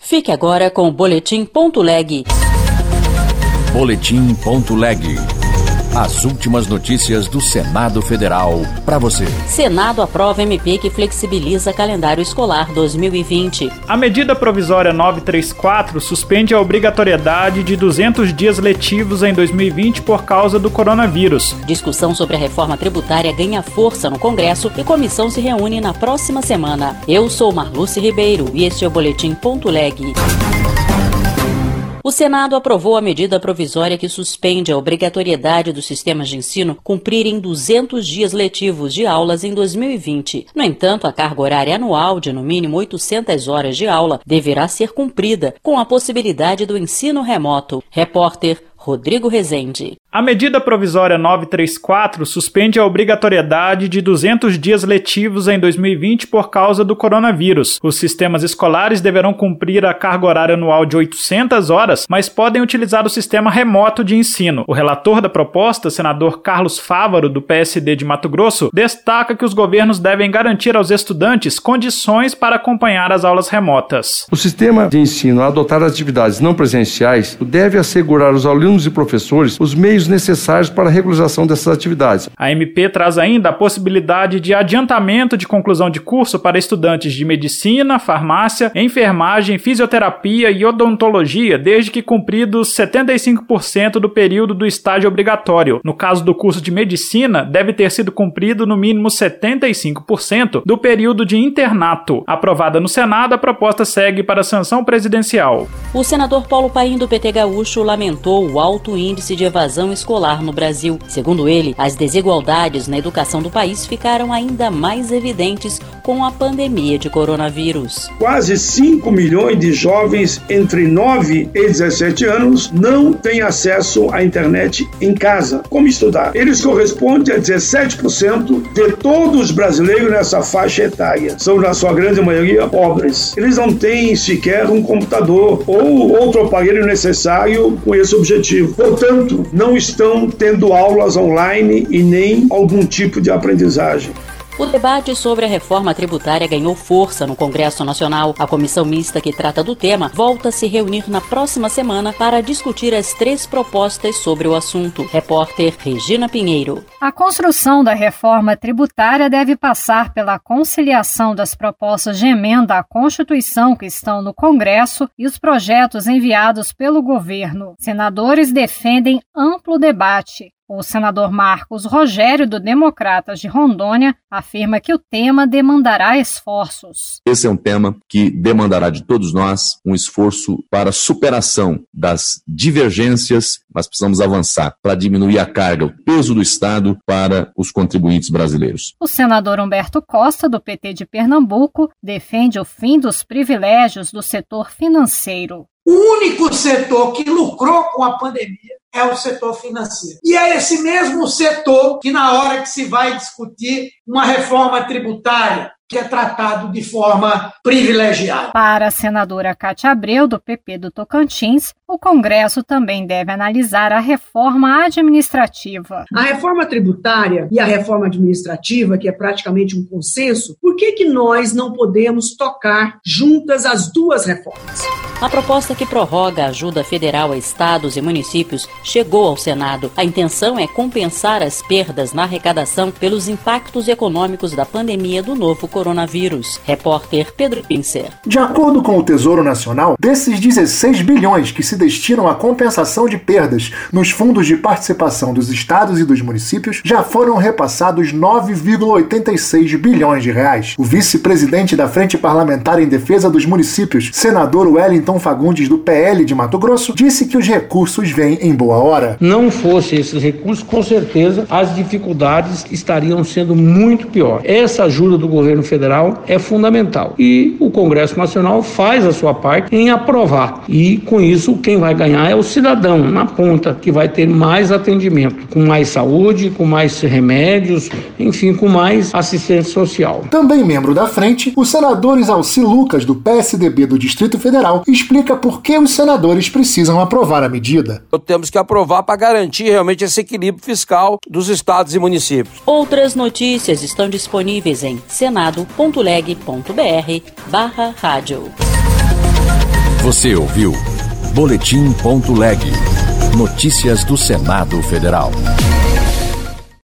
Fique agora com o Boletim.leg. Boletim.leg. As últimas notícias do Senado Federal para você. Senado aprova MP que flexibiliza calendário escolar 2020. A medida provisória 934 suspende a obrigatoriedade de 200 dias letivos em 2020 por causa do coronavírus. Discussão sobre a reforma tributária ganha força no Congresso e comissão se reúne na próxima semana. Eu sou Marluce Ribeiro e este é o Boletim.leg. O Senado aprovou a medida provisória que suspende a obrigatoriedade dos sistemas de ensino cumprirem 200 dias letivos de aulas em 2020. No entanto, a carga horária anual de no mínimo 800 horas de aula deverá ser cumprida, com a possibilidade do ensino remoto. Repórter Rodrigo Rezende. A medida provisória 934 suspende a obrigatoriedade de 200 dias letivos em 2020 por causa do coronavírus. Os sistemas escolares deverão cumprir a carga horária anual de 800 horas, mas podem utilizar o sistema remoto de ensino. O relator da proposta, senador Carlos Fávaro, do PSD de Mato Grosso, destaca que os governos devem garantir aos estudantes condições para acompanhar as aulas remotas. O sistema de ensino a adotar atividades não presenciais deve assegurar aos alunos e professores os meios necessários para a regularização dessas atividades. A MP traz ainda a possibilidade de adiantamento de conclusão de curso para estudantes de medicina, farmácia, enfermagem, fisioterapia e odontologia, desde que cumpridos 75% do período do estágio obrigatório. No caso do curso de medicina, deve ter sido cumprido no mínimo 75% do período de internato. Aprovada no Senado, a proposta segue para a sanção presidencial. O senador Paulo Paim, do PT Gaúcho, lamentou o alto índice de evasão escolar no Brasil. Segundo ele, as desigualdades na educação do país ficaram ainda mais evidentes com a pandemia de coronavírus. Quase 5 milhões de jovens entre 9 e 17 anos não têm acesso à internet em casa. Como estudar? Eles correspondem a 17% de todos os brasileiros nessa faixa etária. São, na sua grande maioria, pobres. Eles não têm sequer um computador ou outro aparelho necessário com esse objetivo. Portanto, não estão tendo aulas online e nem algum tipo de aprendizagem. O debate sobre a reforma tributária ganhou força no Congresso Nacional. A comissão mista que trata do tema volta a se reunir na próxima semana para discutir as 3 propostas sobre o assunto. Repórter Regina Pinheiro. A construção da reforma tributária deve passar pela conciliação das propostas de emenda à Constituição que estão no Congresso e os projetos enviados pelo governo. Senadores defendem amplo debate. O senador Marcos Rogério, do Democratas de Rondônia, afirma que o tema demandará esforços. Esse é um tema que demandará de todos nós um esforço para a superação das divergências. Nós precisamos avançar para diminuir a carga, o peso do Estado para os contribuintes brasileiros. O senador Humberto Costa, do PT de Pernambuco, defende o fim dos privilégios do setor financeiro. O único setor que lucrou com a pandemia é o setor financeiro. E é esse mesmo setor que, na hora que se vai discutir uma reforma tributária, que é tratado de forma privilegiada. Para a senadora Cátia Abreu, do PP do Tocantins, o Congresso também deve analisar a reforma administrativa. A reforma tributária e a reforma administrativa, que é praticamente um consenso, por que nós não podemos tocar juntas as duas reformas? A proposta que prorroga a ajuda federal a estados e municípios chegou ao Senado. A intenção é compensar as perdas na arrecadação pelos impactos econômicos da pandemia do novo coronavírus. Repórter Pedro Pincer. De acordo com o Tesouro Nacional, desses 16 bilhões que se destinam à compensação de perdas nos fundos de participação dos estados e dos municípios, já foram repassados 9,86 bilhões de reais. O vice-presidente da Frente Parlamentar em Defesa dos Municípios, senador Wellington Fagundes, do PL de Mato Grosso, disse que os recursos vêm em boa hora. Não fosse esses recursos, com certeza as dificuldades estariam sendo muito pior. Essa ajuda do governo federal é fundamental e o Congresso Nacional faz a sua parte em aprovar, e com isso quem vai ganhar é o cidadão na ponta, que vai ter mais atendimento, com mais saúde, com mais remédios, enfim, com mais assistência social. Também membro da frente, o senador Isalci Lucas, do PSDB do Distrito Federal, explica por que os senadores precisam aprovar a medida. Temos que aprovar para garantir realmente esse equilíbrio fiscal dos estados e municípios. Outras notícias estão disponíveis em senado.leg.br/rádio. Você ouviu Boletim.leg. Notícias do Senado Federal.